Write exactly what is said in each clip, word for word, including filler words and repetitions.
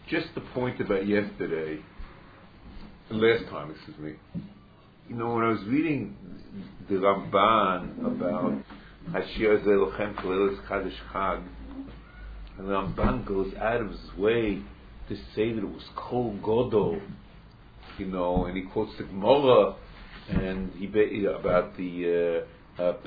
just the point about yesterday, last time, excuse me. You know, when I was reading the Ramban about Hashir Zelochem Kalelos Kadosh Chag, and the Ramban goes out of his way to say that it was Kol Godol, you know, and he quotes the Gemara, and he about the uh, uh,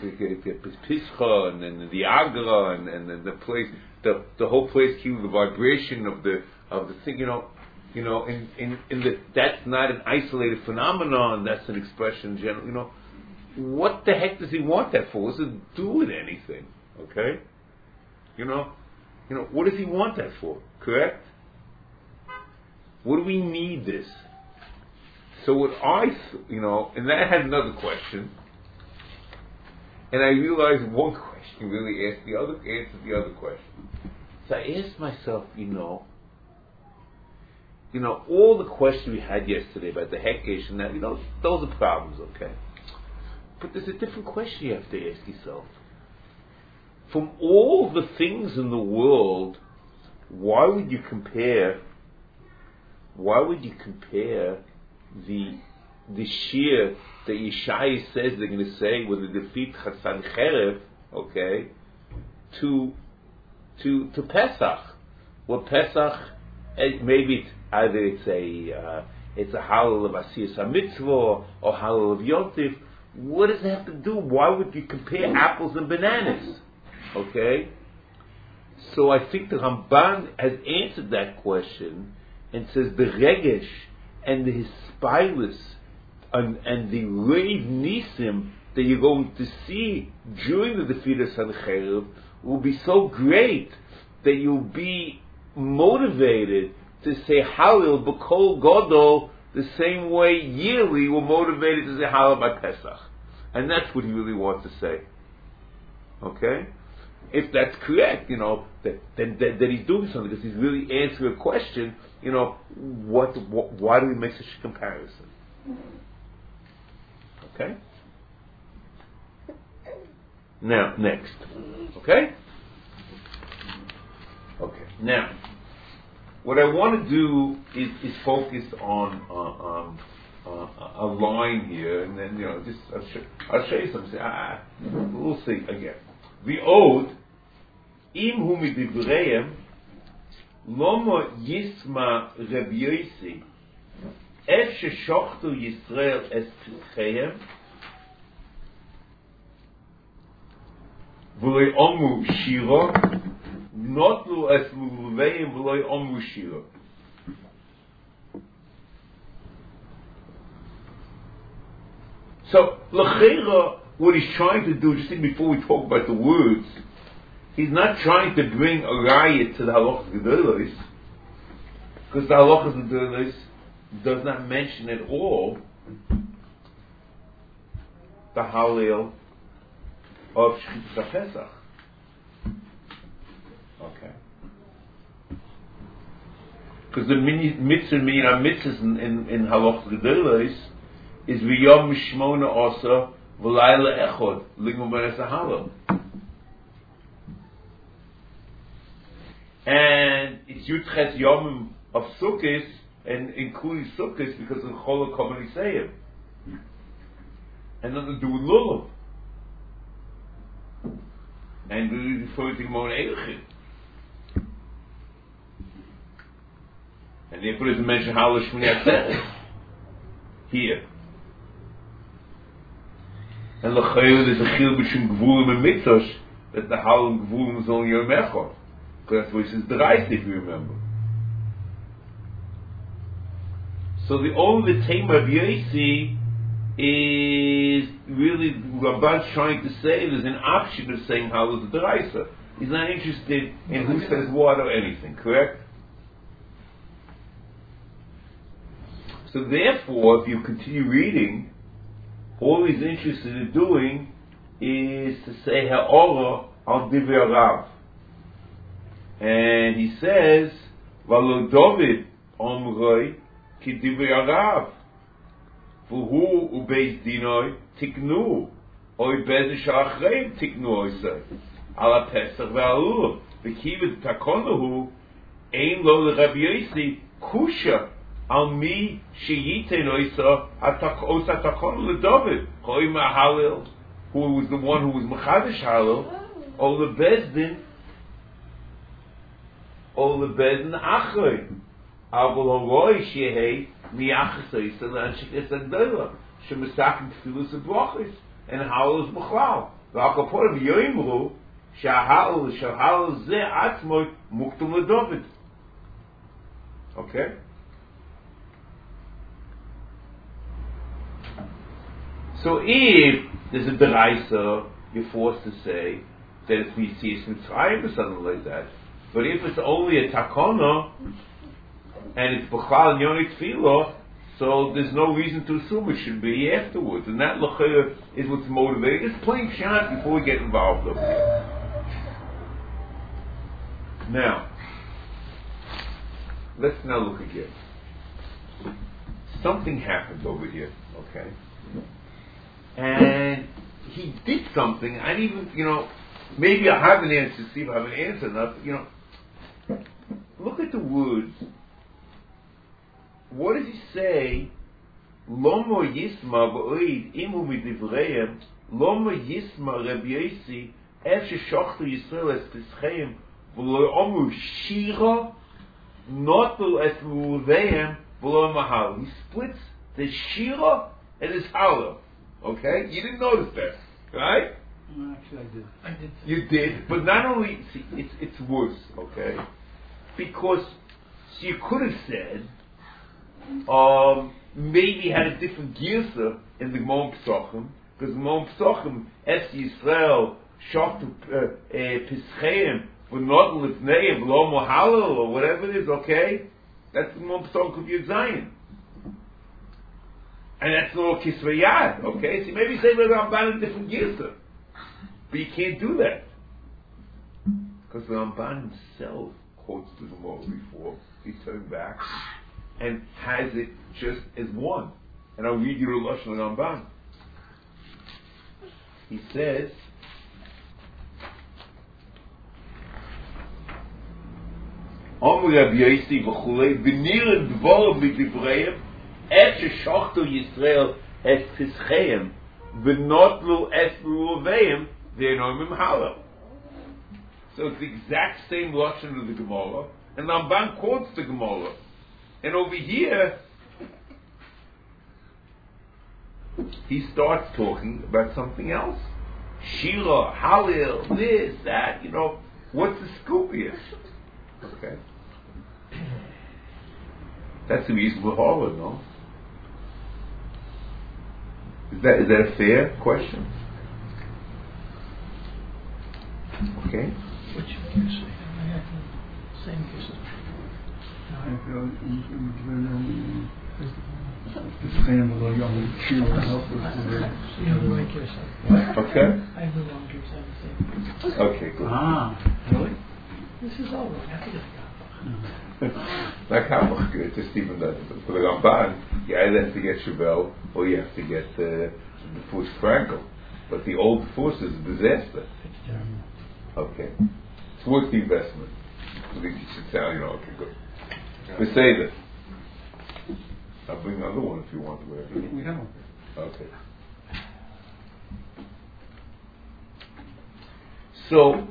Pischa and, and the Agra and, and, and the place, the the whole place, the vibration of the of the thing, you know, you know, in in, in the, that's not an isolated phenomenon. That's an expression, general. You know, what the heck does he want that for? What does it do with anything? Okay, you know, you know, what does he want that for? Correct. What do we need this? So what I, you know, and that had another question, and I realized one question really asked the other, answered the other question. So I asked myself, you know, you know, all the questions we had yesterday about the Hekesh and that, you know, those are problems, okay? But there's a different question you have to ask yourself. From all the things in the world, why would you compare, why would you compare the the shear that Yeshaya says they're going to say when they defeat Chassan Cherev, okay, to to to Pesach? Well, Pesach, maybe it's, either it's a uh, it's a halal of Asiyas HaMitzvah or halal of Yontif. What does it have to do? Why would you compare apples and bananas? Okay, so I think the Ramban has answered that question and says the Regesh and the Hispilus and, and the Reiv Nisim that you're going to see during the defeat of Sancheiriv will be so great that you'll be motivated to say Halil B'Kol Godol the same way yearly we're motivated to say Halil by Pesach. And that's what he really wants to say. Okay? If that's correct, you know, that, then that, that he's doing something because he's really answering a question, you know, what, what why do we make such a comparison? Okay? Now, next. Okay? Okay. Now, what I want to do is, is focus on uh, um, uh, a line here, and then, you know, just I'll show, I'll show you something. Ah, we'll see again. The ode, im hu midivreim, lomo yisma Reb Yosi, ef sheshochtu Yisrael es pitcheim, v'loi omu shiro, notlu es luluveim v'loi omu shiro. So, l'cheira, what he's trying to do, just before we talk about the words, he's not trying to bring a riot to the halachas gedolos, because the halachas gedolos does not mention at all the halil of Shchitas HaPesach. Okay. Because the mitzvah, mina mitzvahs in, in, in halachas gedolos is v'yom mishmona asa v'layla echod ligmor beres halal. And it's Yudches Yomim of Sukkot, and including Sukkot because of Chol HaKomen Yisayim. And nothing to do with Lulav. And we refer to Gemara Eilchim. And therefore it doesn't mention Halal Shmini Atzeret here. And L'chayil there's a chil between Gvulim and Mitzvah, that the Halal and Gvulim is only Yom Echad. That's what it says D'Oraisa, if you remember. So the only the Tema of Yosi is really Ramban's trying to say there's an option of saying how is the D'Oraisa. He's not interested in who says what or anything, correct? So therefore, if you continue reading, all he's interested in doing is to say Ha'ora al Divrei Rav. And he says, V'lo David omroi ki divrei Rav, v'hu ubeis dinoi tiknu, oy beis shachreim tiknu oisei, ala Pesach ve'alul, v'kivet takonohu Ein lo le Rabbi Yossi kusha al mi sheyiten oisa atak osa takon le David choy mahalil, who was the one who was mechadish halil, or le bezdin, or le bezdin achrei. Avol horoi shehei miachas oisa le'anshik esagdola shemasakim tefilus u'brachos and halil is b'chlal. V'akaporim yoimru shahal shahal ze atzmoi muktum le David. Okay? So if there's a deraisa, you're forced to say that it's Yitzias Mitzrayim or something like that. But if it's only a takana and it's B'chal and Yoni Tefillah, so there's no reason to assume it should be afterwards. And that l'chayr is what's motivating. It's plain shot before we get involved over here. Now, let's now look again. Something happened over here, okay? And he did something. I didn't even, you know, maybe I have an answer, see if I have an answer enough. You know, look at the words. What does he say? Lomo yisma v'oid imu midivreim lomo yisma Rabbi Yossi ef sheshachtu Yisrael es pischeim v'lo omu shira notu es muveim v'lo mahal. He splits the shira and his halal. Okay? You didn't notice that, right? No, actually I did. I did. You did, but not only, see, it's, it's worse, okay? Because, so you could have said, um, maybe he had a different girsa in the Gemara Pesachim, because the Gemara Pesachim, Es Yisrael, Shachtu Pischeim, V'not L'fneim, V'lo Mohalel, or whatever it is, okay? That's the Gemara Pesachim of Yud Zayin. And that's no kisvayad, okay? So maybe say the Ramban in different girsa. But you can't do that. Because the Ramban himself quotes the Gemara before. He turned back and has it just as one. And I'll read you the Lashon Ramban. He says, Amr Rabbi Yossi v'chulei v'niren dvorav v'divreim et sheshachtu Yisrael es pischeim v'notlu es ruveim v'enomim halal. So it's the exact same lashon of the Gemara, and Ramban quotes the Gemara. And over here, he starts talking about something else. Shira, Halil, this, that, you know, what's the scoop here? Okay. That's who he's Baha'u'llah, no? Is that, is that a fair question? Okay. Which you say? I have the same case. Okay. I have the wrong case. I have the same. Okay, good. Ah, really? This is all wrong. I think it's Like how much good? Just even that for the Ramban, you either have to get Chevelle or you have to get uh, the Fus Frankel. But the old Fus is a disaster. Okay. So what's the investment? I think you should tell, you know, okay, good. We say this. I'll bring another one if you want. Whatever. We have one. Okay. So,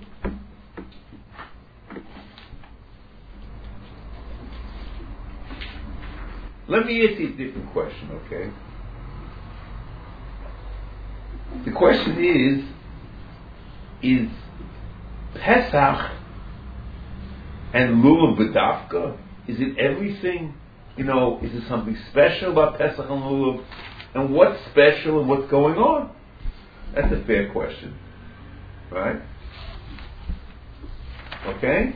let me ask you a different question, okay? The question is, is Pesach and Lulav B'dafka, is it everything, you know, is there something special about Pesach and Lulav? And what's special and what's going on? That's a fair question. Right? Okay?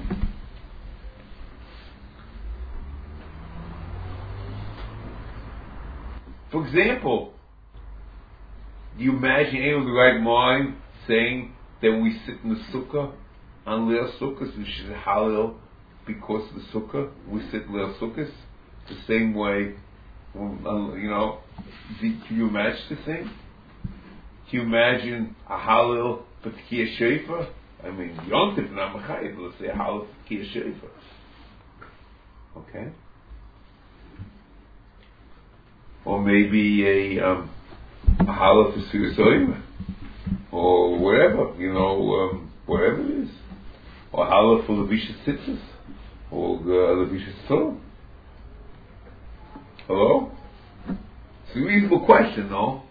For example, do you imagine anyone with the right mind saying that we sit in the sukkah on Leil Sukkos and should halal because of the sukkah? We sit Leil Sukkos the same way, you know, can you imagine the thing? Can you imagine a halal for Tkiyah Shofar? I mean, Yontif and Amachayev, let's say a halal for Tkiyah Shofar. Okay? Or maybe a, um, a halal for suicide, or whatever, you know, um, whatever it is. Or halal for Levisha Tzitzis, or uh, Levisha Tzor. Hello? It's a reasonable question, no?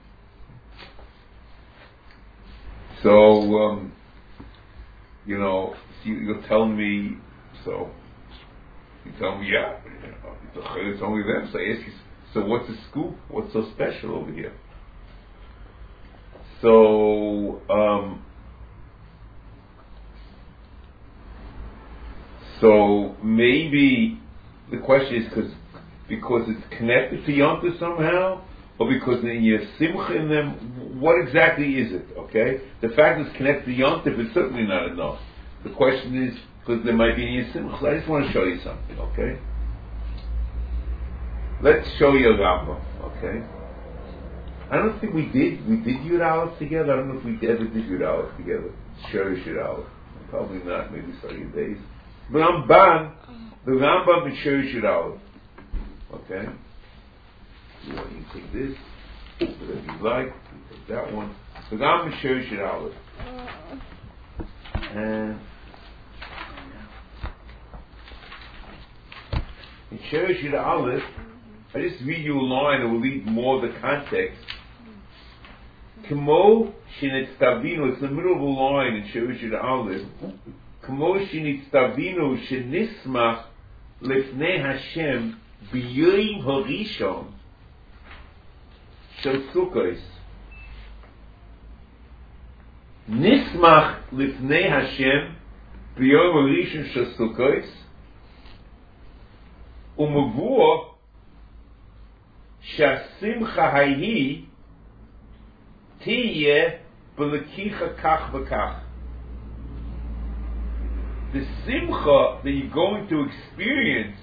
So, um, you know, you, you're telling me, so, you tell me, yeah, you know, it's only them. So I ask you, so what's the scoop? What's so special over here? So, um, so maybe the question is because because it's connected to Yontif somehow, or because in your simcha in them, what exactly is it? Okay, the fact that it's connected to Yontif is certainly not enough. The question is because there might be in your simcha. So I just want to show you something. Okay, let's show you a Rambam. Okay, I don't think we did. We did Yud Aleph together. I don't know if we ever did Yud Aleph together. Sure, Yud Aleph. Probably not. Maybe some days. The Ramban, the Rambam is Sure Yud Aleph. Okay. You want you take this, whatever you like. You take that one. The Rambam is Sure Yud Aleph. And in Sure Yud Aleph, I just read you a line and will read more of the context. Kamo shenitztavinu, it's in the middle of a line in Sure Yud Aleph. Kamo shenitztavinu shenismach lifnei Hashem b'yoyim harishon shel Sukkos. Nismach lifnei Hashem b'yoyim harishon shel Sukkos. Umavur שהשמחה ההיא תהיה בלקיחה כך וכך. The simcha that you're going to experience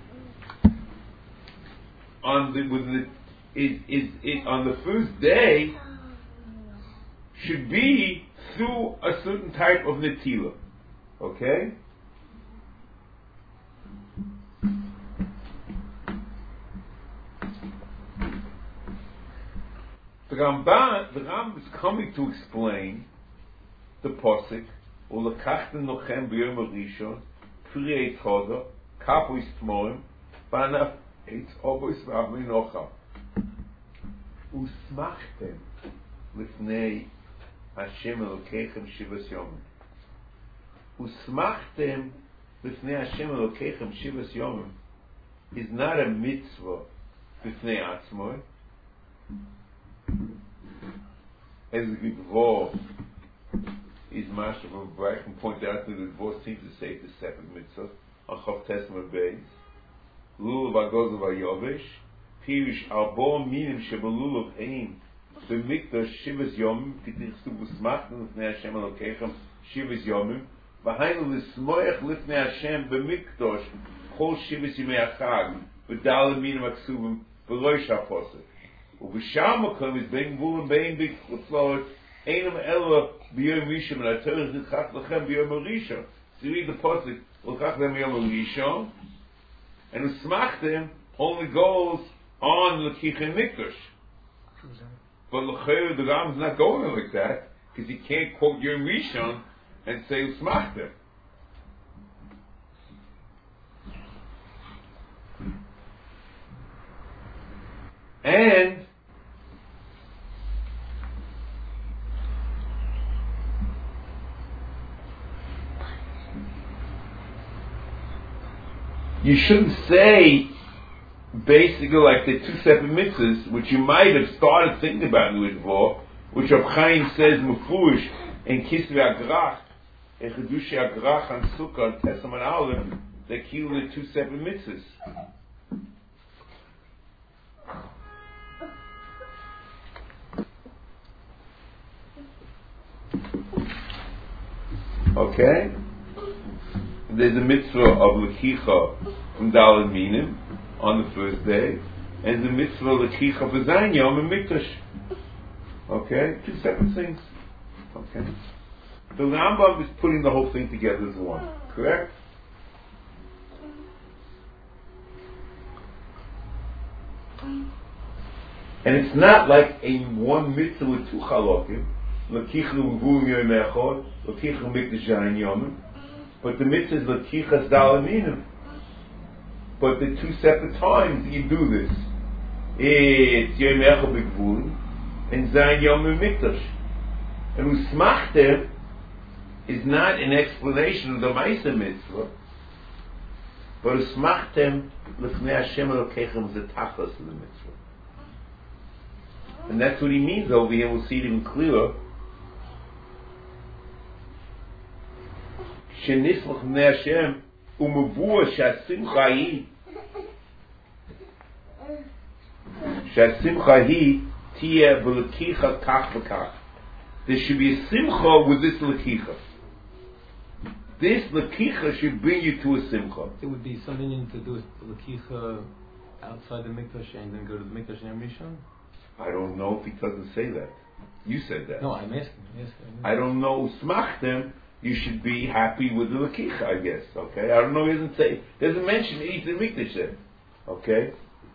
on the, with the is, is, is on the first day should be through a certain type of netila. Okay? The Ramban, the Rambam is coming to explain the posik. Ulakachtem nochem b'yom harishon pri eitz choda kapu istmorim b'anaf eitz obos v'avmi nocha usmachtem lifnei Hashem Elokeichem shivas yomim. Usmachtem lifnei Hashem Elokeichem shivas yomim is not a mitzvah lifnei atzmoi. As the Gvor is Master of Barak and point out that the Gvor seems to say the separate mitzvah on Chav Tesma Beis Lulav Agozav Ayovesh Pirish Arbo Minim Shebelulav Ein B'Mikdash Shivas Yomim K'tichsu B'Smachtem L'fnei Hashem Elokeichem Shivas Yomim V'Hainu L'Smoyach L'fnei Hashem B'Mikdash Chol Shivas Yimei HaChag V'Dal Minim HaKsuvim V'Rosh HaPosek Ubishamakom is being born being big flowers. Einam ella b'yom rishon and atorah zidchach lachem b'yom rishon. So you read the pasuk l'chach lachem b'yom rishon, and usmachtem only goes on l'kichen mikdash. But l'chayr the Ram's not going like that because he can't quote yom rishon and say usmachtem. And you shouldn't say basically like the two separate mitzvahs, which you might have started thinking about in the Dvor, which Rav Chaim says Mufurish and Kisvei Agrach, and Chedushi Agrach and Sukkah and Tesam and Aleph, they kill the two separate mitzvahs. Okay? There's a mitzvah of Lekicha from Daled Minim on the first day, and the mitzvah of Lekicha for Zayin Yom and Mikdash. Okay? Two separate things. Okay? The Rambam is putting the whole thing together as one. Correct? And it's not like a one mitzvah with two chalokim, l'kicha u'vum yom echad, l'kicha mikdash yain yomim, but the mitzvah is l'kicha dalaminim. But the two separate times that you do this, it's yom echad b'gvul and zayin yomim mikdash. And usmachtem is not an explanation of the Maisa mitzvah, but usmachtem l'fnei Hashem elokechem is the tachlis of the mitzvah. And that's what he means over here. We'll see it even clearer. Shenismach m'nei Hashem u'mavua she'asimcha hi she'asimcha hi tiyeh v'lekicha kach v'kach. There should be a simcha with this lekicha. This lekicha should bring you to a simcha. It would be something to do with lekicha outside the mikdash and then go to the mikdash and Rishon? I don't know if he doesn't say that. You said that. No, I'm asking. Yes, I don't know. Smachtem, you should be happy with the lekicha, I guess. Okay. I don't know. He doesn't say. Doesn't mention eat the mikdash there. Okay.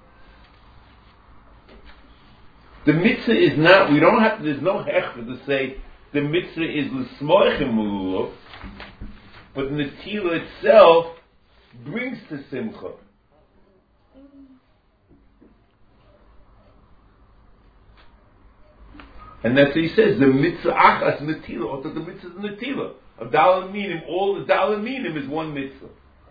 The mitzvah is not. We don't have. To, there's no hechva to say the mitzvah is l'smoichem ululav, but the netila itself brings to simcha. And that's what he says, the mitzvah achas netila, or the mitzvah is netila. A daled minim, all the daled minim is one mitzvah.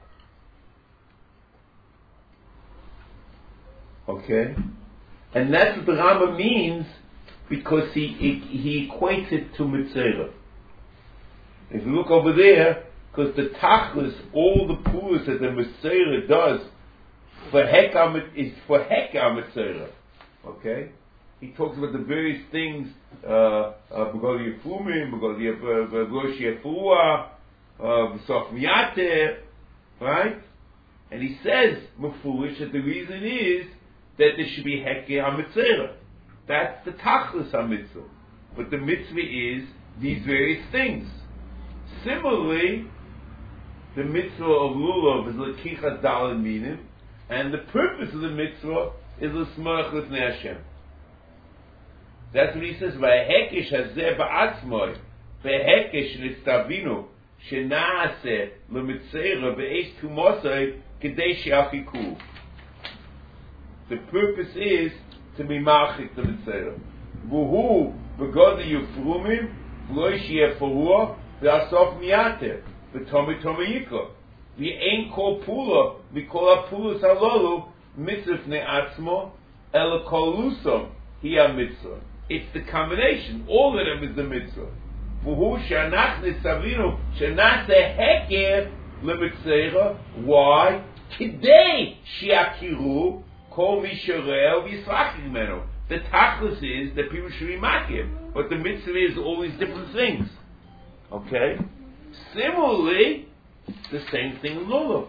Okay? And that's what the Rambam means, because he, he, he equates it to mitzvah. If you look over there, because the tachlis, all the pulas that the mitzvah does, for hekam, is for hekam mitzvah. Okay? He talks about the various things, uh, B'gol Yefumim, B'gol Yefua, B'sof Miyater, right? And he says, Mefulish, that the reason is that there should be Heke HaMitzvah. That's the Tachlis HaMitzvah. But the mitzvah is these various things. Similarly, the mitzvah of Lulav is L'kichas Daled Minim, and the purpose of the mitzvah is L'smoach L'fnei Hashem. That's what he says. V'hekesh hazeh ba'atzmoi, v'hekesh nistavinu, shenaaseh l'mitzera be'esh tumosai kedei she'achiku. The purpose is to be machik the mitzera. V'hu v'god yufrumim v'lo she'eforua v'asof miyater v'tomi tomi yiko v'ein kol pula v'kol ha'pulas halolu mitzvah ne'atzmo ela kol lusom hiya mitzvah. It's the combination. All of them is the mitzvah. V'hu she'anach nisavinu she'naseh heker l'mitzera. Why? Kidei she'akiru kol mi she'reo v'yisrach imenu. The tachlis is that people should be makim, but the mitzvah is all these different things. Okay? Similarly, the same thing in Lulav.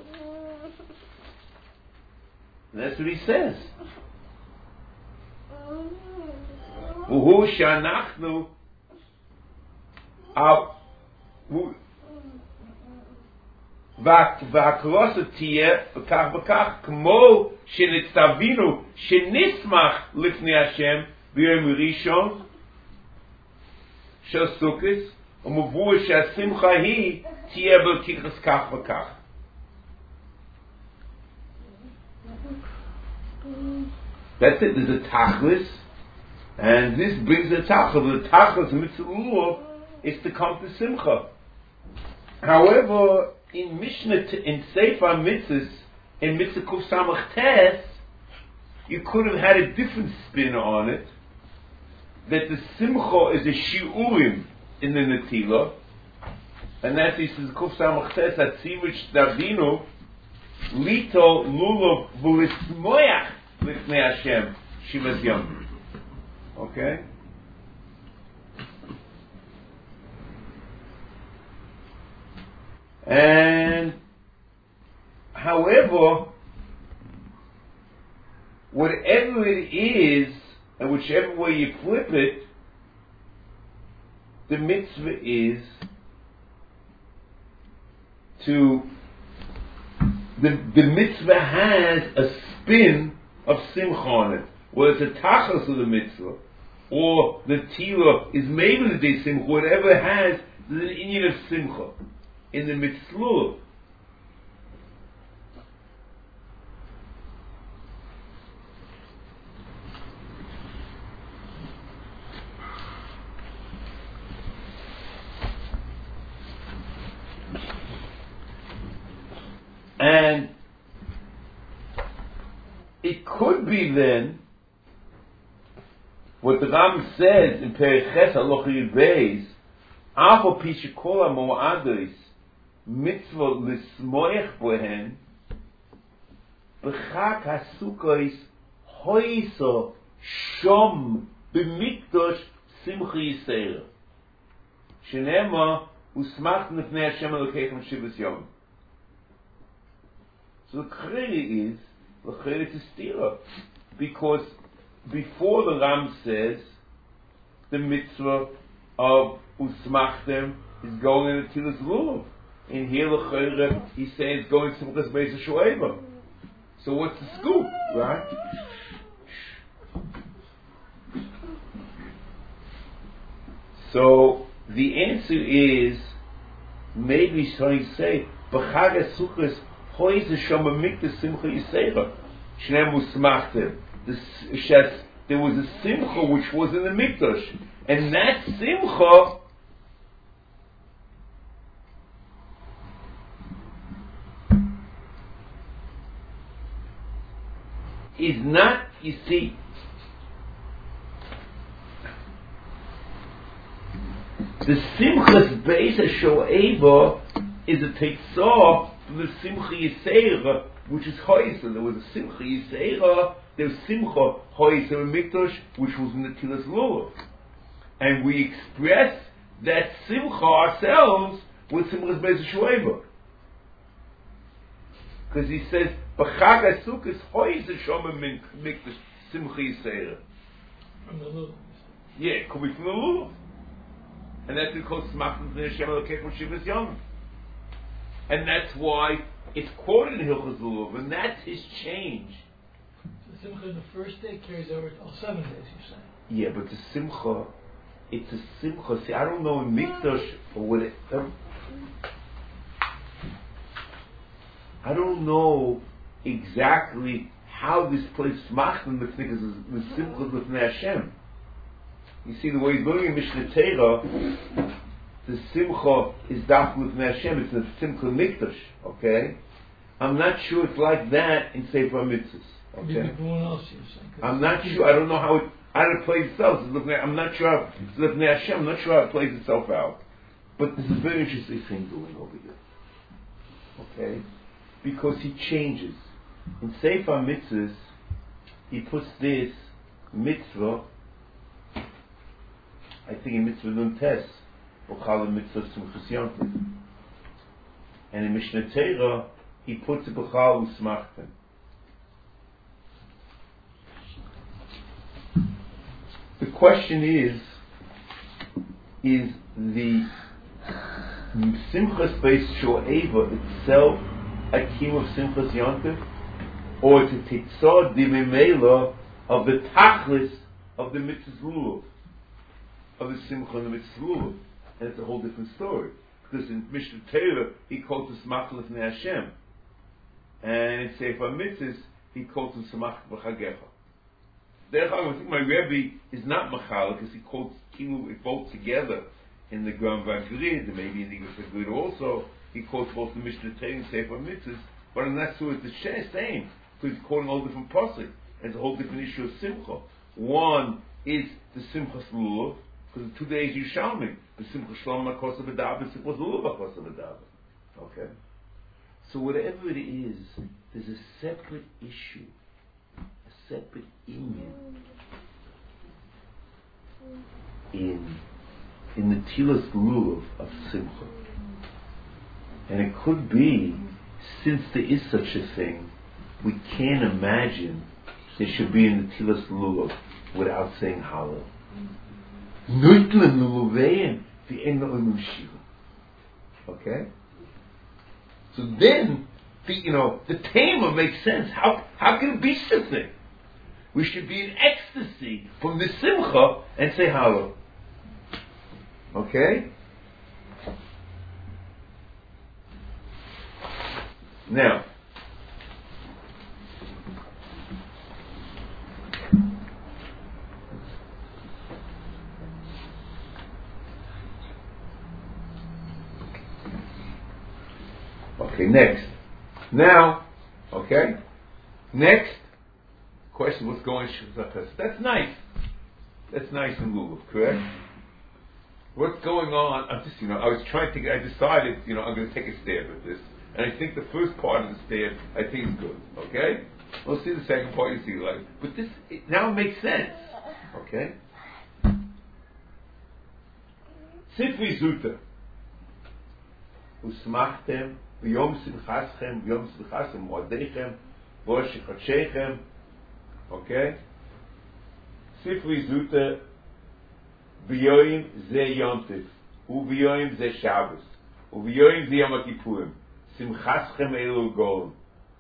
And that's what he says. Uhu shanachnu v'akrosa tiyeh v'kach v'kach k'mo shenitzavinu shenismach lifnei Hashem b'yom rishon shel sukkos u'mavur she'asimcha hi tiyeh b'kichas kach v'kach. That's it. There's a tachlis. And this brings the tachlis. The tachlis mitzvah lulav is to come to simcha. However, in Mishnah, in Sefer Mitzvahs, in Mitzvah Kuf Samach Tes, you could have had a different spin on it. That the simcha is a shiurim in the netila, and that he says Kuf Samach Tes Hatzivich Davinu Lito Lulav V'Lismoyach L'Fnei Hashem Shivas Yom. Okay? And however, whatever it is, and whichever way you flip it, the mitzvah is to the, the mitzvah has a spin of simcha on it. whether it's a tachas of the mitzvah, or the tila is maybe the day simcha, whatever it has, there's an inyan of simcha in the mitzvah. And it could be then what the Ram says in Perek Ches Halacha Yud Beis, Afal pi shekol hamoados mitzvah lismoech bohen b'chag hasukos hoiso shom b'mikdosh simcha yisera shenema usmachtem lifnei Hashem Elokeichem shivas yom. So the credit is the credit is stira, because before the Ram says the mitzvah of usmachtem is going in the tilas lulav. In here the credit he says going to simchas beis shoeva. So what's the scoop, right? So the answer is maybe he's trying to say b'chag hasuchos hoy ze shom mikdas simcha yisera shneim usmachtem. There was a simcha which was in the mikdash, and that simcha is not, you see, the simchas beis shoeva is a teitzah from the simcha yisera, which is hoysa. There was a simcha yisera, there was simcha hoysa mikdash, which was in the tilas lulav, and we express that simcha ourselves with simchas beis shoeva, because he says b'chag hasukos hoysa shoma mikdash simcha yisera. From the lulav. Yeah, it could be from the lulav, and that's because smachtim b'nei Hashem Elokeichem shivas yom. And that's why it's quoted in Hilchos Lulav, and that's his change. The simcha in the first day carries over to all seven days, you're saying? Yeah, but the simcha, it's a simcha. See, I don't know in Mikdash or what it. Um, I don't know exactly how this place smachtim the simcha l'fnei Hashem. You see, the way he's learning in Mishnah Torah, the simcha is daf l'fnei Hashem. It's the simcha mikdash. Okay, I'm not sure it's like that in Sefer Mitzvahs. Okay, I'm not sure. I don't know how it how it plays itself. I'm not sure how it's l'fnei Hashem. I'm not sure how it plays itself out. But there's a very interesting thing going over here. Okay, because he changes in Sefer Mitzvahs. He puts this mitzvah. I think in Mitzvah Nun Tes, B'chal Mitzvah Simchas Yontif. And in Mishnah Torah, he puts it B'chal Usmachtem. The question is, is the Simchas Beis Shoeva itself a kim of Simchas Yontif, or it's a Titzah Dimimela of the Tachlis of the Mitzvah Lulav? Of the simcha and the mitzvah, and it's a whole different story. Because in Mishnah Torah he quotes the smach l'fnei Hashem, and in Sefer Mitzvahs he quotes the smach b'chagecha. Therefore, I think my Rebbe is not machal because he quotes kilu both together in the Gram Vagrid, and maybe in the Igros Vagrid also. He quotes both the Mishnah Torah and Sefer Mitzvahs, but I'm not sure it's the same because he's quoting all different pasuk, and it's a whole different issue of simcha. One is the simchas lulav. Because in two days you shall me. The simcha shalom makos of adav, the simcha lulav makos of adav. Okay? So whatever it is, there's a separate issue, a separate inyan in in the tilas lulav of simcha. And it could be, since there is such a thing, we can't imagine there should be in the tilas lulav without saying hallel. Okay? So then, the, you know, the tema makes sense. How how can it be such a thing? We should be in ecstasy from the simcha and say hello. Okay? Now, okay, next. Now, okay, next question, what's going on? That's nice. That's nice and lulav, correct? What's going on? I'm just, you know, I was trying to get, I decided, you know, I'm going to take a stab at this. And I think the first part of the stab, I think is good, okay? We'll see the second part, you see, like, but this, it now makes sense, okay? Sifri Zuta. Usmachtem, v'yom simchaschem, v'yom simchaschem, moadechem, v'osh chachechem, okay? Sifri Zuta, v'yoim ze Yom Tiv, u'v'yoim ze Shabbos, u'v'yoim ze Yom HaKippurim, simchaschem elu golem.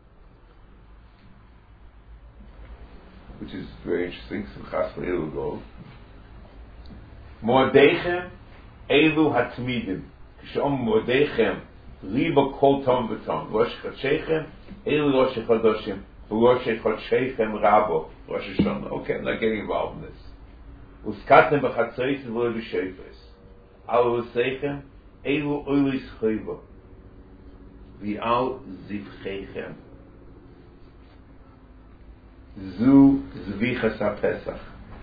Which is very interesting, simchaschem elu golem. Moadechem, elu hatmidim. Kishom moadechem, riba kol tom v'tom. Rosh chachechem, elu rosh chadoshim, rosh chachechem rabo, Rosh Hashanah. Okay, I'm not getting involved in this. Uskatem b'chatzois v'lo b'shefes. Al v'seichem, elu oilis choiva. V'al zivchechem. Zu zvichas ha-Pesach.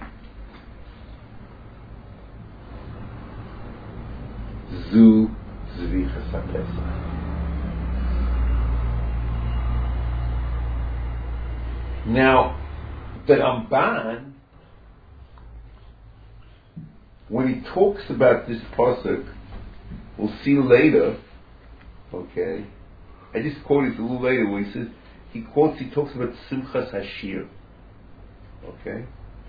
Zu zvichas ha-Pesach. Now, the Ramban, when he talks about this pasuk, we'll see later, okay, I just quoted it a little later where he says, he quotes, he talks about Simchas Hashir, okay?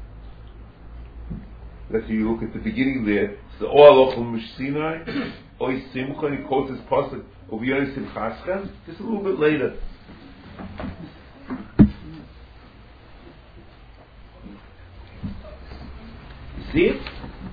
Let's say you look at the beginning there, so O Alochim Mishsinai, Oy Simcha, and he quotes this pasuk, Uviyoy Simchaschem, just a little bit later. You see it?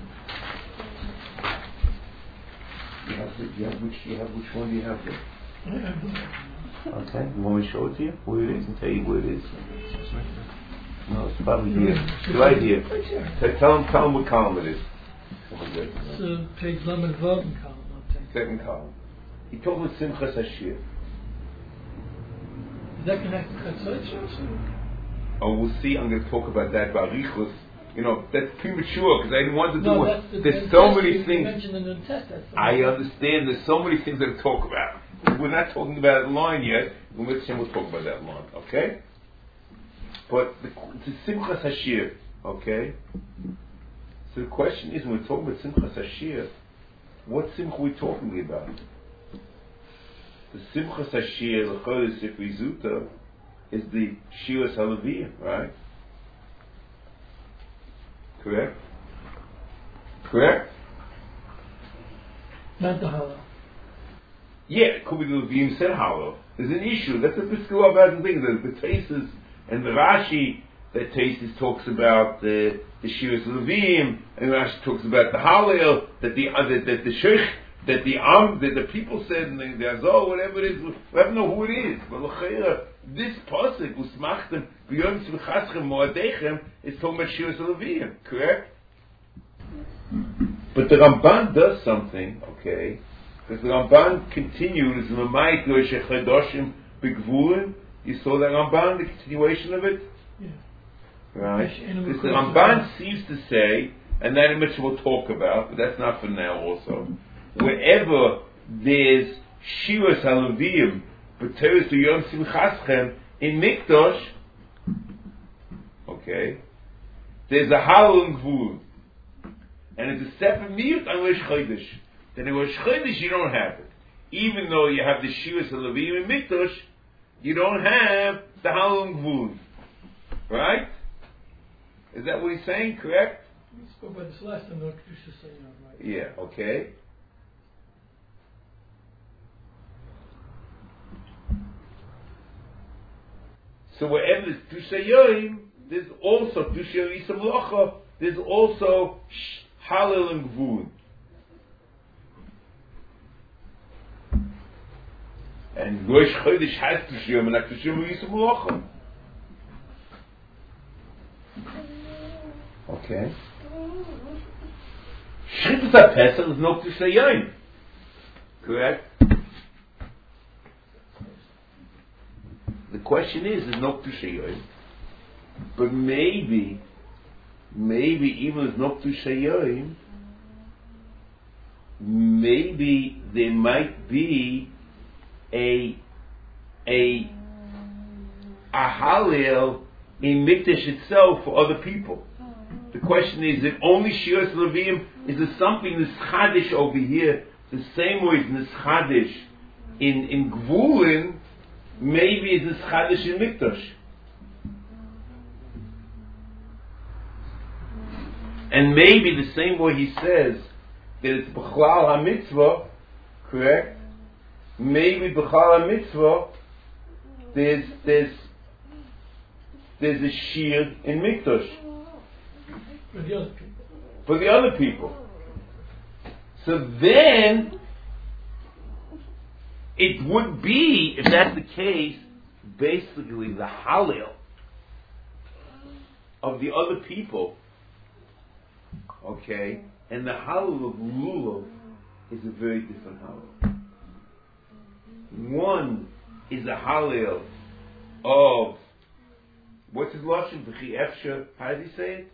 You have, the, you have which you have which one do you have there? Okay, you want me to show it to you? Where it is and tell you where it is? No, it's probably here. It's right here. Tell, tell him, tell him what column it is. It's uh, page Lamed Vav column, I think. Second column. He told me Simchas Hashir. Is that connected to Chatzot also? Oh, we'll see. I'm going to talk about that. Barichus. You know, that's premature because I didn't want to do no, it. The, there's so many you things. mentioned in the test, that's I understand. There's so many things to talk about. We're not talking about that line yet. We'll talk about that line, okay? But the, the Simchas Hashir, okay? So the question is, when we're talking about Simchas Hashir, what Simcha are we talking about? The Simchas Hashir, the Chodesh Sifri Zuta, is the Shiras HaLeviyim, right? Correct? Correct? not the Hallel. Yeah, it could be the Levim said Hallel. There's an issue. That's a Piskul Abad thing. The, the Tesis and the Rashi, that Tesis talks about the the Shiras Levim, and Rashi talks about the Hallel, that the uh, that, that the Sheikh, that the um, that the people said, and the, the Azor, whatever it is, we don't know who it is. But L'chayra, this pasuk, Usmachtem, B'yom Tzvichaschem Moadechem, is talking about Shiras Levim, correct? But the Ramban does something, okay? Because the Ramban continues, L'mayit Rosh Chadoshim B'gvurim. You saw that Ramban, the continuation of it? Yeah. Right? Because the Ramban seems to say, and that image we'll talk about, but that's not for now also, wherever there's Shiras HaLeviyim, B'teres Yom Simchaschem, in Mikdosh, okay, there's a Hallel and Gvul. And it's a separate miyut on Rosh Chodesh. Then in Rosh Chodesh you don't have it. Even though you have the Shiras HaLeviyim in Mikdosh, you don't have the Hallel and Gvul. Right? Is that what he's saying? Correct? We spoke about this last time, no Kedusha Sayyam, right? Yeah, okay. So wherever there's Kedusha Yoyim, there's also Dusha Yisa Melacha, there's also Halil and Gvul. And Rosh Chodesh has Dusha and Dusha Yisa Melacha. Okay. Shchitas HaPesach is no Dusha Yom. Correct? The question is, there's no Dusha Yom. But maybe, maybe even with no Kedusha Yom, maybe there might be a a a Halil in Mikdash itself for other people. The question is, is it only Shiras Leviim? Is there something this Chadish over here, the same way as this Chadish in in Gvulin? Maybe it's this Chadish in Mikdash. And maybe the same way he says that it's B'chlal HaMitzvah, correct? Maybe B'chlal HaMitzvah, there's, there's, there's a shir in Mikdash. For the other people. For the other people. So then, it would be, if that's the case, basically the Halil of the other people. Okay, and the Halil of Lulav is a very different Halil. One is a Halil of, what's his lashon? V'chi efsha. How does he say it?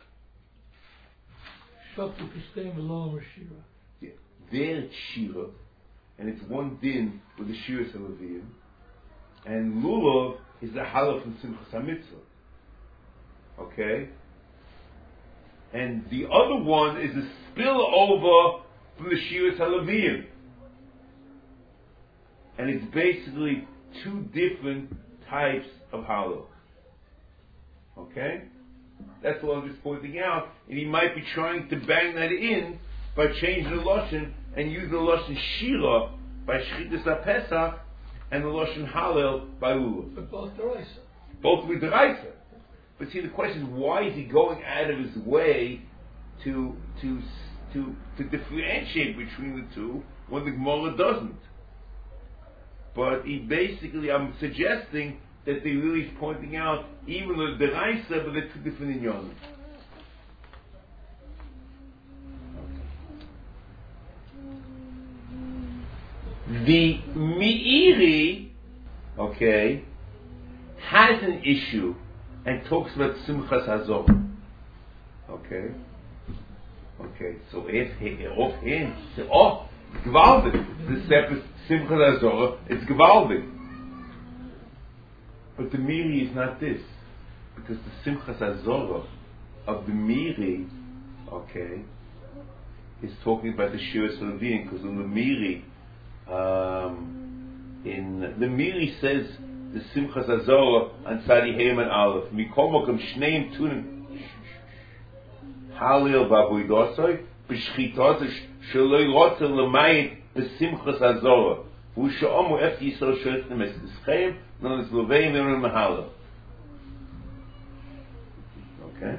Shaftu Kistem V'lo Shira. Yeah, their Shira, and it's one din with the Shira Salaviyim, and Lulav is the Halil from Simchas HaMitzvah. Okay. And the other one is a spillover from the Shiras HaLeviyim. And it's basically two different types of Halil. Okay? That's what I'm just pointing out. And he might be trying to bang that in by changing the Lashon and use the Lashon Shira by Shchitas HaPesach and the Lashon Halil by Lulav. But both Deraisa. Both with Deraisa. But see, the question is, why is he going out of his way to to to to differentiate between the two when the Gemara doesn't? But he basically, I'm suggesting that they really is pointing out, even though the Deraisa, but they're two different inyanim. The Meiri, okay, has an issue and talks about Simchas Hazorah. Okay? Okay, so if he, off him, say, oh, gewaldig. The separate Simchas Hazorah, it's gewaldig. But the Miri is not this. Because the Simchas Hazorah of the Miri, okay, is talking about the Shiras HaLeviyim, because in the Miri, um, in the Miri says, the Simchas Hazorah and Tzadi Heyman Aleph. Mikol Mokum Shneim Tunim Halil Bavoidosoi B'Shchitos Shaloi Rotzer L'Mayit B'Simchas Hazorah V'Ushaomu Ef Yisrael Shoychnim Es Nischem Non Es Loveim Erim Mahalil. Okay.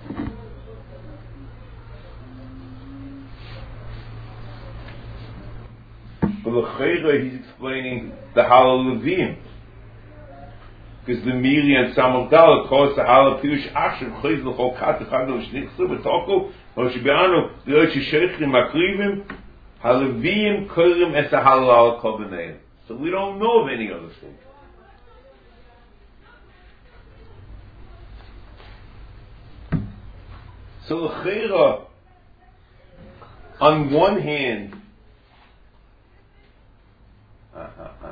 But L'Chayra he's explaining the Halil Levim. Because the Miri and Samal Dal calls the Halal Pirush Asher Chayz L'Chol Kat L'Chagno Shnichsu B'Toko L'Oshibianu L'Oshi Sheichim Makrivim Halavim Kurim Es HaHalal Al Kobaneim. So we don't know of any other thing. So L'Chera, on one hand, uh, uh, uh,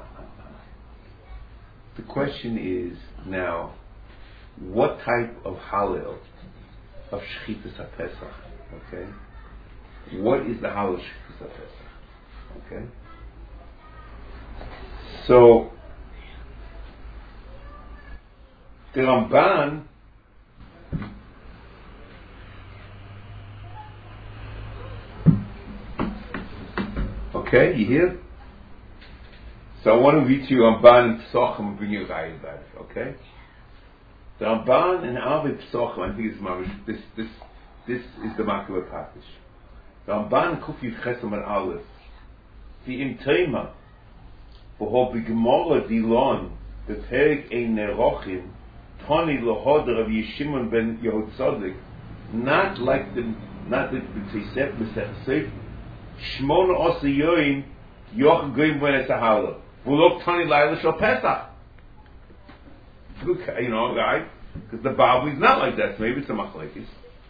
the question is now, what type of Halil of Shchitas HaPesach? Okay, what is the Halil of Shchitas HaPesach? Okay, so the Ramban okay, you hear? So I want to read to you Ramban and Pesachim and bring you a guide about it, okay? The Ramban and Avi Psochim, I think it's Mamish, this, this, this is the Makabah Patish. The Ramban Kufi Chesam and Aleph, the Imteima, V'ho B'Gemora Dilon, the Perik Ein Nerochim, Toni Lohoder of Yeshimon ben Yehotzadik, not like the, not the B'Tzeisef, B'Sechasef, Shmona Osa Yoim, Yoch Goyim Ben Esahala, V'lok Toni Laila Shal Pesach. You know, right? Because the Bible is not like that, so maybe it's a machlekes.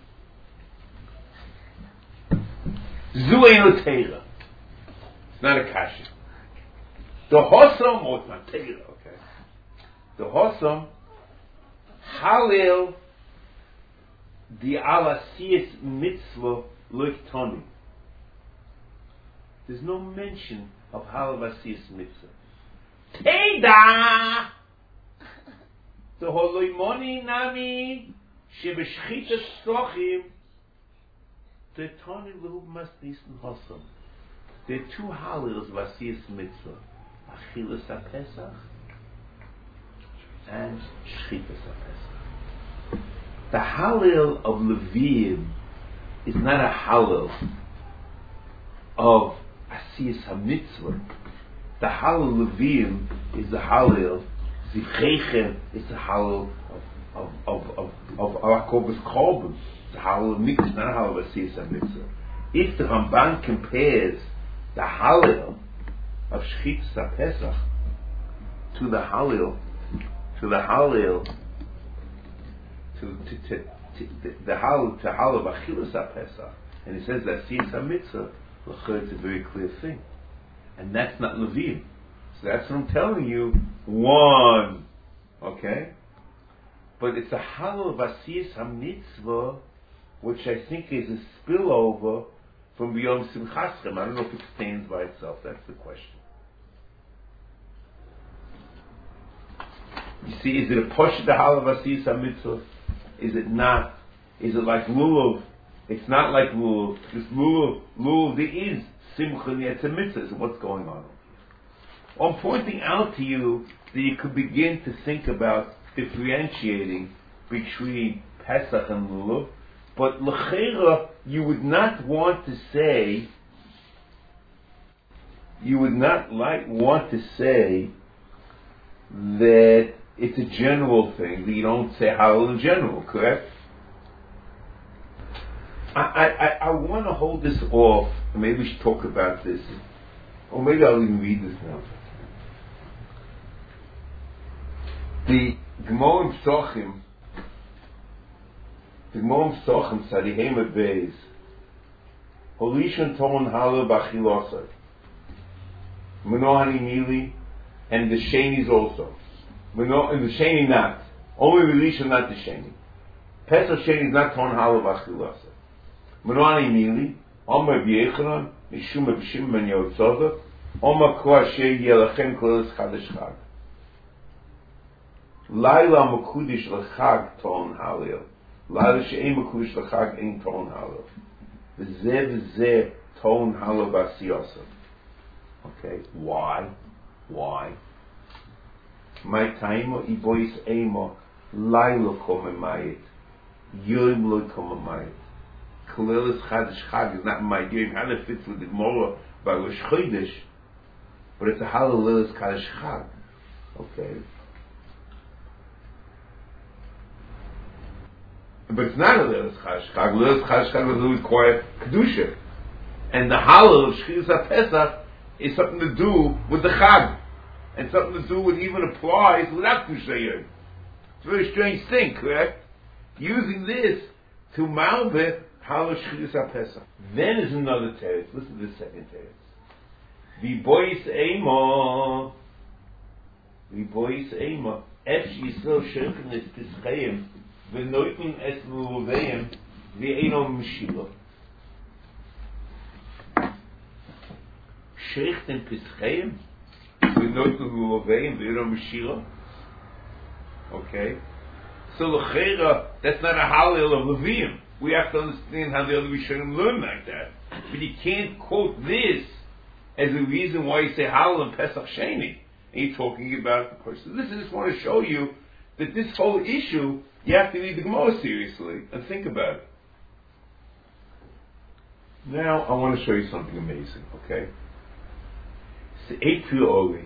Zueinu Teira. It's not a kasha. The Hossam, oh, it's not Teira, okay. The Hossam, Halil, the Alasiyas Mitzvah Loiktoni. There's no mention of Halil Asiyas Mitzvah. Teida! The Holoimoni Nami Shebeshchitas Sochim the Tony Lehub Masnis and Hossam. There are two Halils of Asiyas Mitzvah. Achilas HaPesach and Shchitas HaPesach. The Halil of Leviim is not a Halil of Asiyas HaMitzvah. The Halil of Leviim is the Halil Zivchechem is the Halil of of of of Arakobus Korban. It's a Halil of Mitzvah, not a Halil of Asiyas HaMitzvah. If the Ramban compares the Halil of Shchitas HaPesach to the Halil to the Halil to, to, to, to the, the Halil to Halil of Achilas HaPesach, and he says that Asiyas HaMitzvah, it's a very clear thing, and that's not Levim. So that's what I'm telling you. One, okay, but it's a Halil of Asiyas HaMitzvah, which I think is a spillover from B'Yom Simchaschem. I don't know if it stands by itself. That's the question. You see, is it a push the Halil of Asiyas HaMitzvah? Is it not? Is it like Lulav? It's not like Lulav. This Lulav, Lulav, there is Simcha, it's a mitzvah. So what's going on? I'm pointing out to you that you could begin to think about differentiating between Pesach and Lulav, but l'cheira, you would not want to say, you would not like want to say that it's a general thing, that you don't say Halil in general, correct? I, I, I want to hold this off, and maybe we should talk about this, or maybe I'll even read this now. The Gemara Psochim, the Gemara Psochim, Sadihema Beis, Holishon Ton Halil Bachilosai, Menohani Mili, and the Shenis also. Meno, and the Sheni not. Only Relishon, not the Sheni. Pesach Sheni is not Ton Halil Bachilosai. Menohani Mili, Omer B'Yechanan, Mishum B'Shim Ben Yotzodot, Omer Kol Asher Yelachem Klelis Chadash Chag. Laila Makudish L'Chag Ton Halil. Laila She'en Makudish L'Chag Ein Ton Halil. V'zeh v'zeh Ton Halil B'Asiyosah. Okay, why? Why? My taimo ibois emo Laila Kome Mayit. Yom Lo Kome Mayit. Kalelis Chadash Chag is not my Yom. How it fits with the Gemara by Rosh Chodesh, but it's a Halil Lilis Chadash Chag. Okay. But it's not a Lilis Chadash Chag. Lilis Chadash Chag will require Kedusha. And the Halil of Shchitas HaPesach is something to do with the Chag. And something to do with even applies without Kedusha. It's a very strange thing, correct? Using this to mount it, Halil Shchitas HaPesach. Then is another teretz. Listen to the second teretz. V'bois Eima. V'bois Eima. Ef Yisrael Shirkin es Tischayim. V'noitin es L'Uveim. V'eino Mishilo. Shirkin Tischayim. V'noitin L'Uveim. V'eino Mishilo. Okay. So l'cheira, that's not a Halil of Levium. We have to understand how the other Rishonim learn like that. But you can't quote this as a reason why you say Halil and Pesach Sheni. And you're talking about the person. This I just want to show you that this whole issue, you have to read the Gemara seriously and think about it. Now, I want to show you something amazing, okay? So, a priori,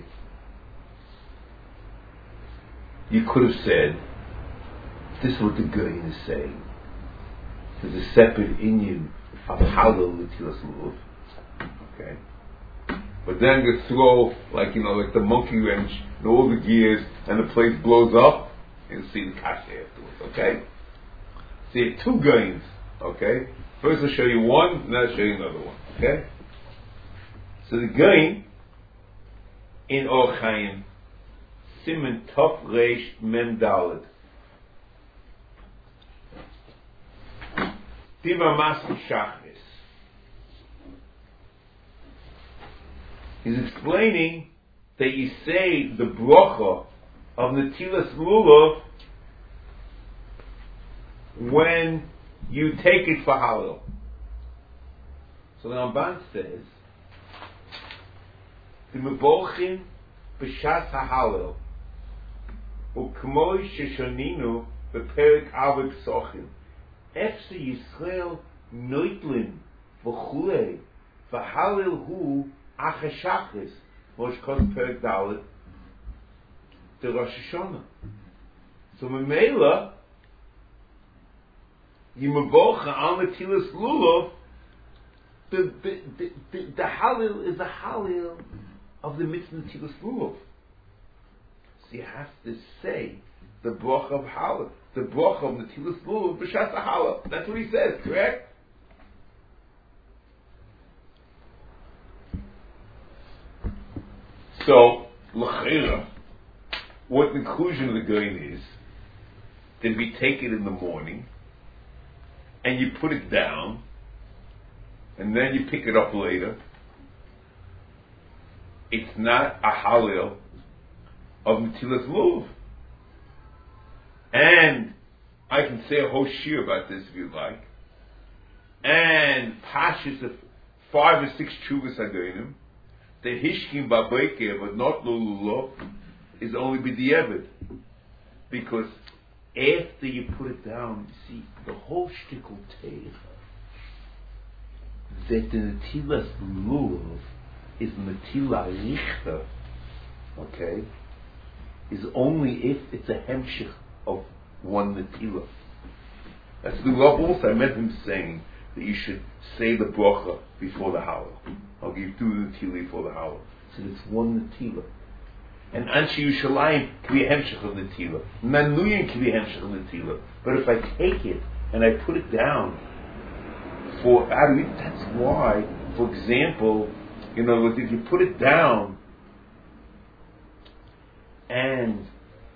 you could have said, this is what the Goyin is saying. There's a separate Indian of Halal Netilas Lulav, okay? But then you throw, like, you know, like the monkey wrench and all the gears, and the place blows up, and you see the kasha afterwards, okay? So you have two Goyins, okay? First I'll show you one, and then I'll show you another one, okay? So the Goyin in Or Chaim, Siman Tov Reish Mem Daled. Diva Masu Shachris. He's explaining that you say the brocha of Netilas Lulav when you take it for halal. So the Ramban says, the meborchin b'shas halal u'kmoi sheshoninu b'perek avik sochin efse Yisrael noitlin v'chulei v'halil hu achashachris mosh kos perek dalet the Rosh Hashanah. So Memela Yimabocha al Netilas Lulav, the the, the the the Halil is a Halil of the mitzvah Netilas Lulav. So you have to say the Broch of Halil, the Broch of Netilas Lulav b'shas Halil. That's what he says, correct? So l'chera, what the conclusion of the Goyin is, that we take it in the morning, and you put it down, and then you pick it up later. It's not a halil of Netilas Lulav. And I can say a whole shir about this if you like. And pashas of five or six chuvas agonim, the hishkim babeke, but not lulav, is only b'diavad. Because after you put it down, you see, the whole shtickle teich, that the Netilas Lulav is Netila Richter, okay, is only if it's a hemshich of one Netila. That's the Rav also, I met him saying that you should say the bracha before the halal. I'll give you two Netila before the halal. So it's one Netila. And Anshe Yushalayim can be a hemshech of Netila. Nanuyin can be a hemshech of Netila. But if I take it and I put it down for Adamit, that's why, for example, you know, if you put it down and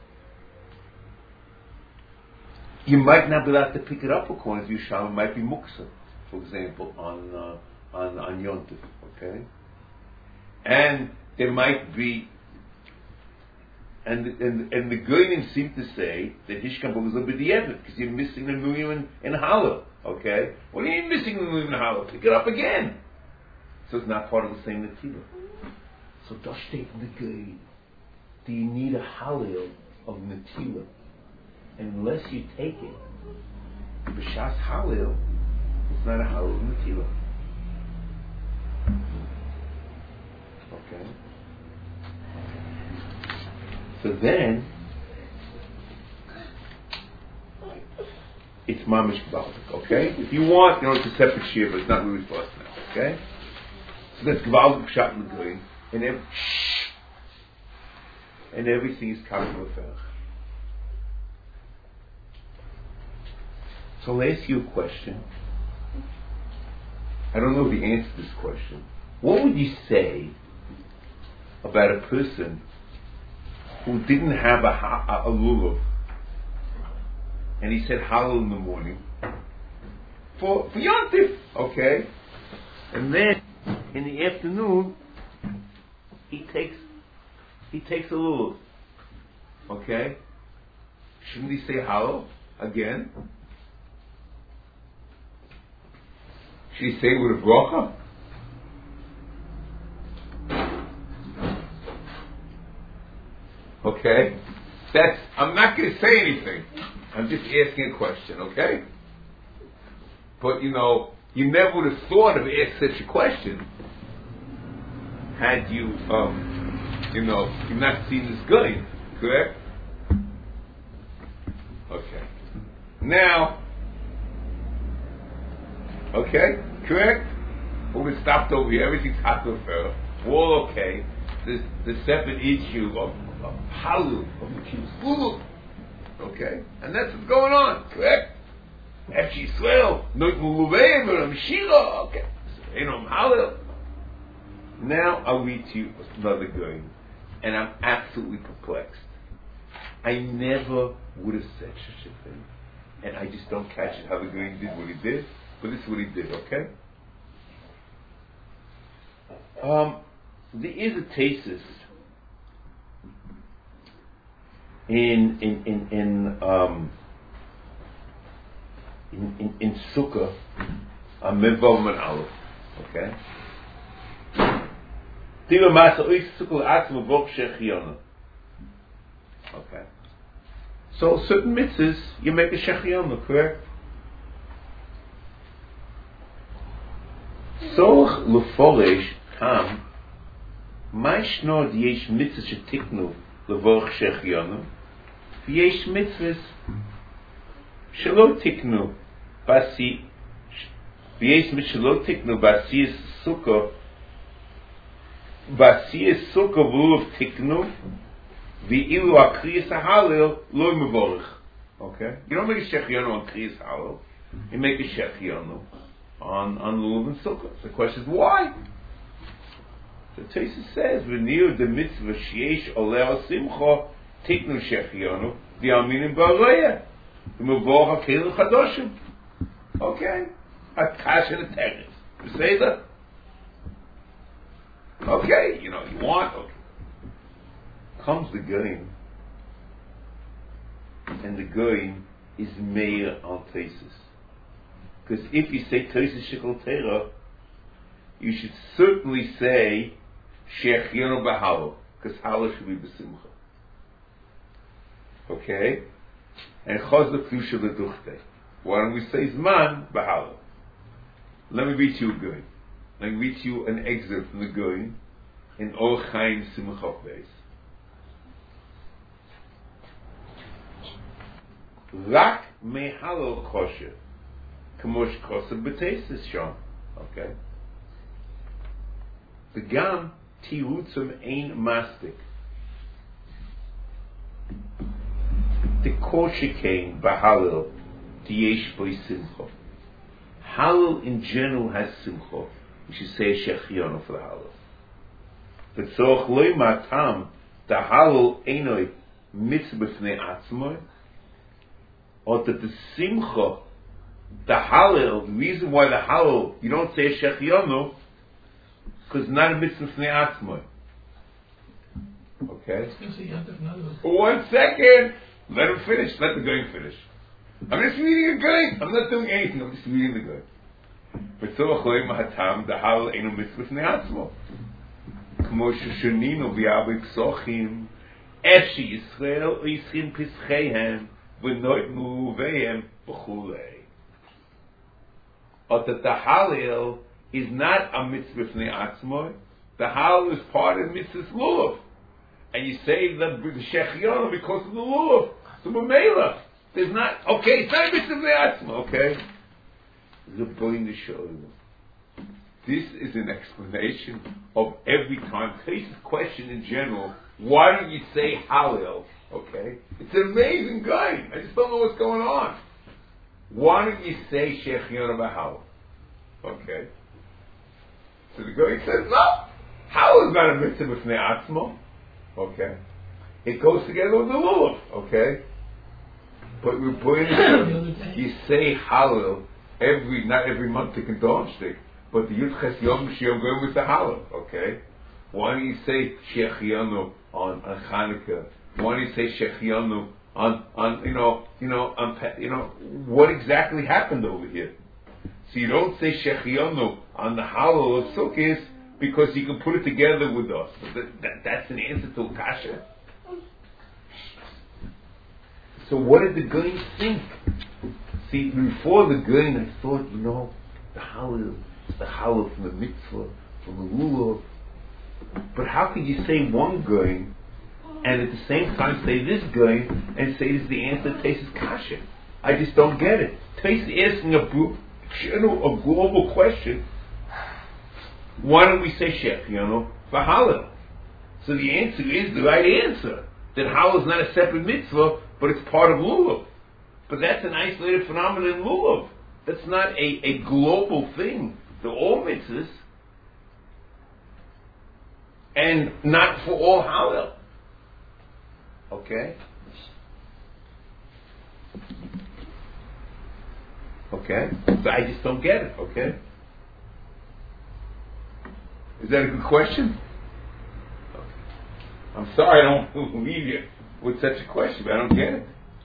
you might not be allowed to pick it up according to Yushalayim, it might be muksa, for example, on uh, on on Yontif, okay? And there might be And and and the Goyim seem to say that Hishkam is a b'diavad because you're missing the Nuyim in, in Halal. Okay, what are you missing the Nuyim in Halal? Pick it up again. So it's not part of the same Netila. So Dashtek the Goyim, do you need a Halal of Netila? And unless you take it, b'shas Halal, it's not a Halal of Netila. Okay. So then, it's mamish gvaldik, okay? If you want, you know, it's a separate shir, but it's not really for us now, okay? So that's gvaldik pshat l'goyim, and every, and everything is kalim l'ferach. So I'll ask you a question. I don't know the answer to this question. What would you say about a person who didn't have a, a, a lulav, and he said halal in the morning for for yontif, okay, and then in the afternoon he takes he takes a lulav, okay? Shouldn't he say halal again? Should he say it with a bracha? Okay, That's, I'm not going to say anything. I'm just asking a question, okay? But, you know, you never would have thought of asking such a question had you, um, you know, you've not seen this guy, correct? Okay. Now, okay, correct? We stopped over here. Everything's hot to fair. We're all okay. This the separate issue of, of halu, of the king's food. Okay? And that's what's going on, correct? After Yisrael, Noit Muluveim, or Meshira, okay. You know, halu. Now I'll read to you another guy, and I'm absolutely perplexed. I never would have said such a thing. And I just don't catch it how the guy did what he did, but this is what he did, okay? Um, there is a thesis in in in in um in in, in Sukkah, a Mevom and Aleph, okay. Okay. So certain mitzvahs you make a shechiyonu, correct? So leforish ham. My shnod yesh mitzvahs shetiknu levorch shechiyonu. Yesh mitzvahs shelo tiknu basi. Yesh mitzvahs shelo tiknu basi sukkah. Basi sukkah v'luv tiknu. V'ilu akriyas halil lo mevorich. Okay, you don't make a shechiyonu on kriyas halil. You make a shechiyonu on on lulav and sukkah. The question is why? The Tosfos says v'niu the mitzvah sheyesh oleh simcha tiknu shechiyonu v'yaminim ba'arayah v'mevorach hakelim chadoshim. Okay, a kash and a teretz. You say that? Okay, you know you want. Okay. Comes the goyim, and the goyim is meir on Tosfos. Because if you say Tosfos Shikol Torah, you should certainly say Shechiyonu b'Halal, because Halal should be b'Simcha. Okay? And Chaz l'Kedusha l'Duchte. Why don't we say Zman b'Halal? Let me read you a goyim. Let me read you an excerpt from the goyim in Or Chaim Simcha Beis. Rak me halal kosher, kamosh kosher b'teisus sham. Okay. The gam tirutzum ein mastik. The kosher came b'halal diyesh b'y simcha. Halal in general has simcha. We should say shechiyonu for the halal. But tzorch loy matam the halal einoi mitzvah b'fnei atzmoi. Or that the simcha, the halal, the reason why the halal, you don't say shechiyonu, because not a mitzvah fnei atzmoi. Okay? One second! Let him finish. Let the guy finish. I'm just reading a guy. I'm not doing anything. I'm just reading the guy. V'tzorach loy mahatam, the halal ain't a mitzvah fnei atzmo. K'mo sheshaninu v'yabik sochim, eshi Yisrael oischin pischeihem, v'noit muveim b'chulei. Or that the halal is not a mitzvah fnei atzmoi. The halal is part of mitzvah's lulav. And you say the shechiyonu because of the lulav. So b'meila. There's not, okay, it's not a mitzvah fnei atzmoi, okay? The point to show you. This is an explanation of every time. Case's question in general, why don't you say halal? Okay? It's an amazing guy. I just don't know what's going on. Why don't you say shechiyonu b'halal? Okay? So the guy says, no, halal is not a mitzvah b'fnei atzmo. Okay? It goes together with the lulav. Okay? But we're putting it, you say halal every, not every month to condone stick, but the Yud Ches Yom Shiyom going with the halal. Okay? Why don't you say shechiyonu on, on Hanukkah? Why don't you say shechiyonu on, on, you know, you know, on, you know, what exactly happened over here? So you don't say shechiyonu on the halal of Sukkot because you can put it together with us. That, that, that's an answer to kasha. So what did the Goyim think? See, before the Goyim, I thought, you know, the Hallel, the Hallel from the Mitzvah, from the Lulav. But how could you say one Goyim and at the same time say this Goyim and say this is the answer to Tesis Kasha? I just don't get it. Tesis asking a, a global question. Why don't we say Shechianu for Hallel? So the answer is the right answer. That Hallel is not a separate mitzvah, but it's part of Lulav. But that's an isolated phenomenon in Lulav. That's not a, a global thing. They're all mitzvahs. And not for all Hallel. Okay? Okay? So I just don't get it, okay? Is that a good question? Okay. I'm sorry I don't leave you with such a question, but I don't get it.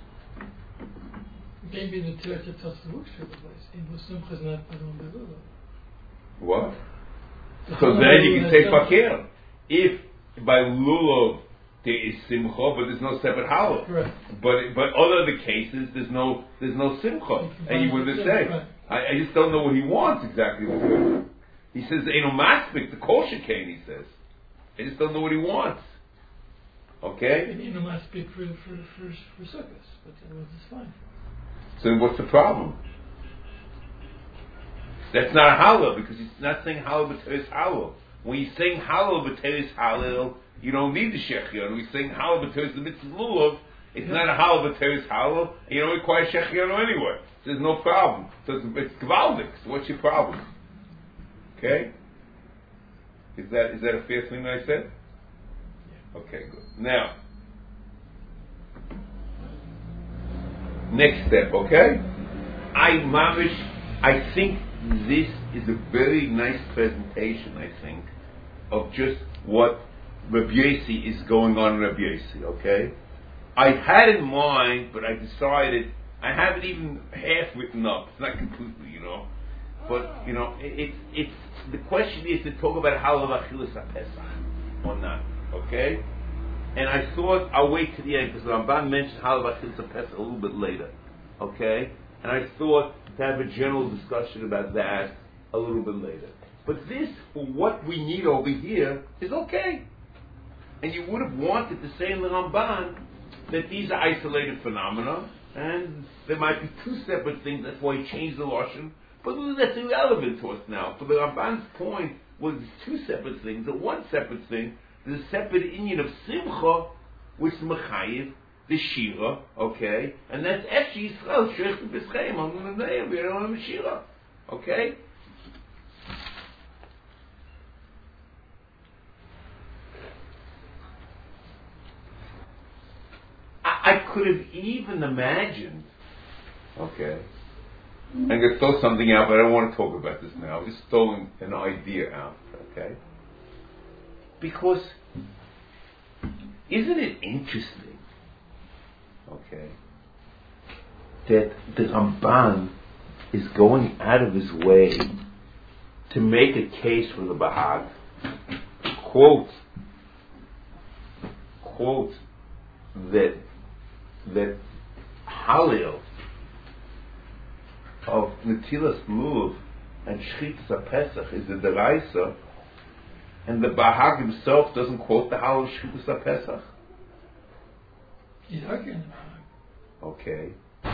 Maybe the Tirta Tasavuk should have in Muslim Chazanat Padon Belulo. What? So then you can say Fakir. If by Lulav there is Simcha, but there's no separate Hallel. Correct. But but other the cases there's no there's no Simcha. And you wouldn't say. Right. I, I just don't know what he wants exactly. He says Eino Maspik, the Kol Shekain, he says. I just don't know what he wants. Okay? Maybe Eino Maspik for for for for Sukkos, but otherwise it's fine. So what's the problem? That's not a Hallel because he's not saying Hallel b'teres Hallel. When you sing Hallel b'teres Hallel, you don't need the Shechianu. When you sing Hallel b'teres the mitzvah Lulav, it's yeah. not a Hallel b'teres Hallel, and you don't require Shechianu anyway. So there's no problem. So it's, it's Gvaldik. So what's your problem? Okay? Is that is that a fair thing that I said? Yeah. Okay, good. Now, next step, okay? I mamish, I think this is a very nice presentation, I think, of just what Rabbi Yossi is going on in Rabbi Yossi, okay? I had in mind, but I decided, I haven't even half written up, it's not completely, you know, but, you know, it, it, it's, the question is to talk about Halav Achilas HaPesach, or not, okay? And I thought I'll wait to the end, because Ramban mentioned Halav Achilas HaPesach a little bit later, okay? And I thought to have a general discussion about that a little bit later. But this, for what we need over here, is okay. And you would have wanted to say in the Ramban that these are isolated phenomena, and there might be two separate things, that's why he changed the Lashon, but that's irrelevant to us now. For the Ramban's point was two separate things, or one separate thing, there's a separate inyan of Simcha, which is Mechayiv, the Shira, okay, and that's Efshi Yisrael, Shrech B'Schayim, I'm going to name it on the Shira, okay? I, I could have even imagined, okay, I'm going to throw something out, but I don't want to talk about this now, I'm just throwing an idea out, okay? Because, isn't it interesting, okay, that the Ramban is going out of his way to make a case for the Bahag. Quote, quote, that, that Halil of Netilas Lulav and Shchitas HaPesach is the Deraisa, and the Bahag himself doesn't quote the Halil of Shchitas HaPesach? He's arguing about it. Okay.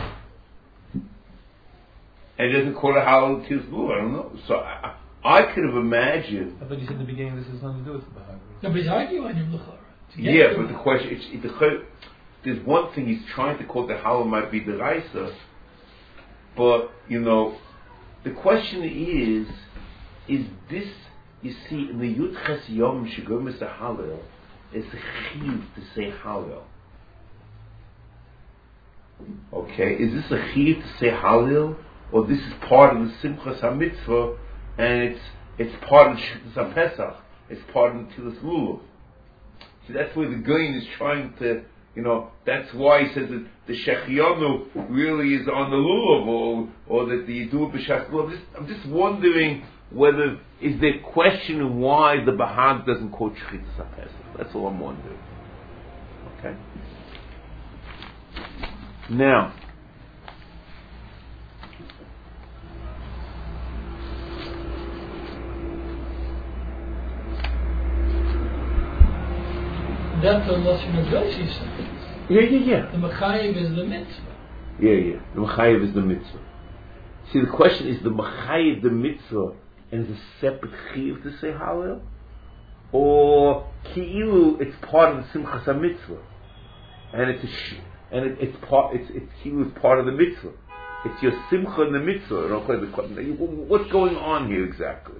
And it doesn't quote a Halil Netilas Lulav, I don't know. So I, I could have imagined. I thought you said in the beginning this has nothing to do with the Bahag. No, but he's arguing him L'chara. Yeah, but the question, it's, it, the, there's one thing he's trying to quote the Halil might be the Raisa, but, you know, the question is, is this, you see, in the Yud Ches Yom Shegum is the Halil, it's a chiv to say Halil. Okay, is this a chiv to say Halil, or this is part of the Simchas HaMitzvah, and it's it's part of Shchitas HaPesach, it's part of the Netilas Lulav. See, that's where the Goyin is trying to, you know, that's why he says that the Shechianu really is on the Lulav, or, or that the Yidur B'Shas Lulav. I'm just, I'm just wondering whether, is there question why the Bahag doesn't quote Shchitas HaPesach? That's all I'm wondering. Okay? Now, That's the Lashon HaGoshi said. yeah, yeah, yeah. The Mechayiv is the mitzvah. Yeah, yeah. The Mechayiv is the mitzvah. See, the question is the Mechayiv the mitzvah and the separate Chiv to say Hallel? Or Ki'ilu, it's part of the Simchas HaMitzvah. And it's a sh- and it, it's part, it's, it's Ki'ilu is part of the mitzvah. It's your Simcha in the mitzvah. What's going on here exactly?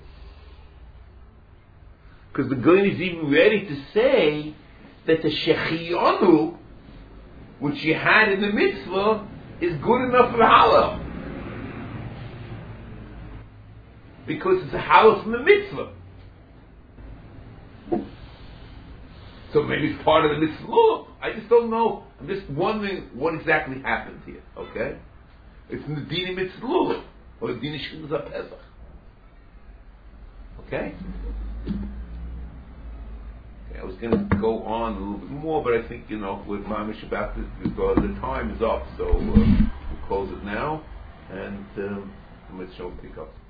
Because the Goyen is even ready to say that the Shechiyonu, which you had in the mitzvah, is good enough for the Hallel. Because it's a Hallel from the mitzvah. So maybe it's part of the mitzvah. I just don't know. I'm just wondering what exactly happened here, okay? It's in the Dini Mitzvah, or the Dini Shchinas HaPesach. Okay? I was going to go on a little bit more, but I think, you know, with Mamish about this, because the time is up, so uh, we'll close it now, and um, let's show pick up.